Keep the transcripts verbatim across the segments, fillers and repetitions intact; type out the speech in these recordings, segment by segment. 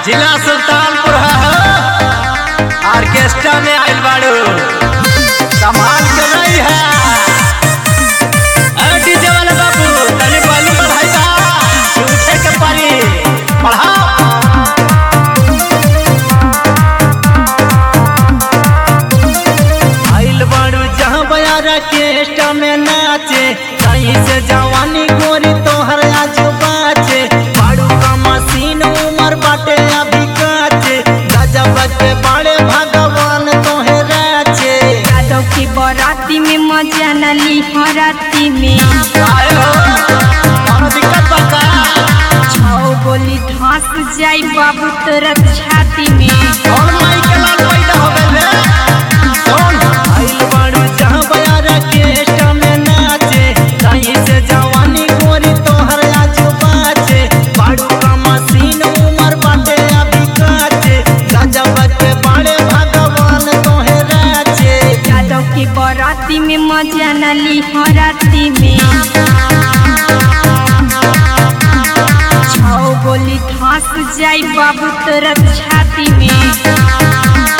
जिला सुल्तानपुर ऑर्केस्ट्रा में आइल बाड़ू संभाल के रही है डीजे वाला बाबू तनी बालू बढ़ाई बा उठे के पारी बढ़ा आइल बाड़ू जहां बयारा ऑर्केस्ट्रा में नाचे कहीं से जवानी गोरी तोहर आज बाचे बाड़ू का मशीन उमर बाटे अभी काचे गजब के बड़े भगवान तोहे राचे यादव की बराती में मजा न ली राती में आए हो कोनो दिक्कत बता छौ गोली धंस जाई बाबू तोरा छाती में और माई के लाल पैदा हो गए रे सुन आइल बाड़ू जहां बयारा ऑर्केस्ट्रा में नाचे कहीं से जवानी गोरी तोहर आज बाचे बाड़ू का मशीन उमर बाटे अभी काचे गजब के बड़े भगवान तोहे राचे यादव की बराती में मजा न ली राती में छौ गोली धंस जाई बाबू तोरा छाती में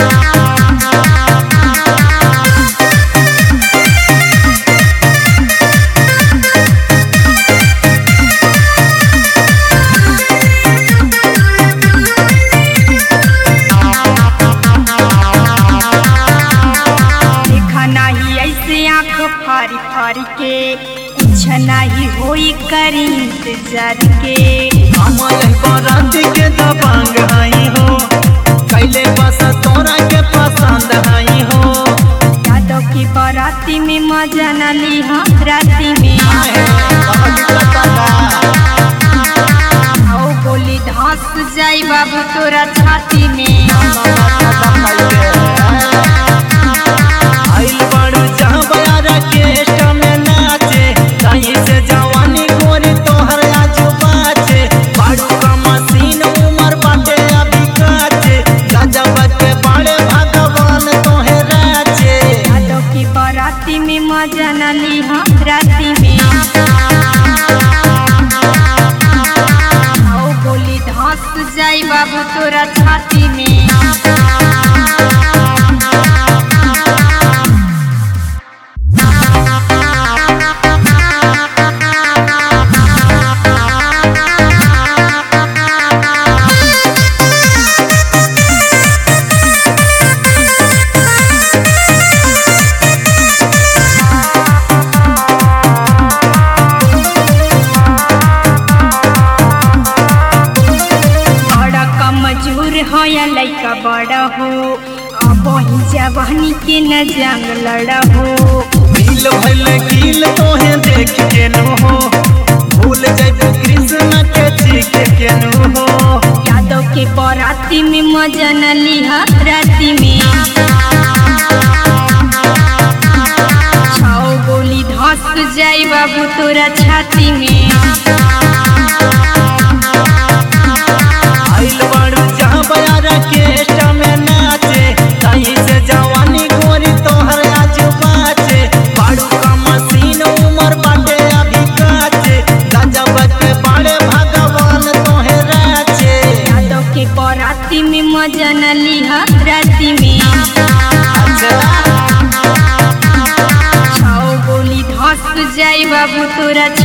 फारी फारी के कुछ नहीं होई करी इंतजार के हम यही बराती के दबंग हई हो कैले बस तोरा के पसंद हई हो यादव की बराती में मजा न ली राती में आओ गोली धंस जाई बाबू तोरा छाती में आइल बाड़ू जहां बयारा ऑर्केस्ट्रा में नाचे कहीं से जवानी गोरी तोहर आज बाचे बाड़ू का मशीन उमर बाटे अभी काचे गजब के बड़े भगवान तोहे राचे यादव की बराती में मजा न ली राती में आओ गोली धंस जाई बाबू तोरा छाती में होया लइका बड़ा हो अब ही जवानी के न जंग लड़ा हो दिल भइल गिल तोहे देख के नो हो भूल जाइबो कृष्ण के चीख के नो हो यादव के बराती में मजा न ली राती में छौ गोली धंस जाई बाबू तोरा छाती में आइल बाड़ू जहां बयारा ऑर्केस्ट्रा में नाचे कहीं से जवानी गोरी तोहर आज बाचे बाड़ू का मशीन उमर बाटे अभी काचे गजब के बड़े भगवान तोहे राचे यादव के बराती में मजा न ली राती में छौ गोली धंस जाई बाबू तोरा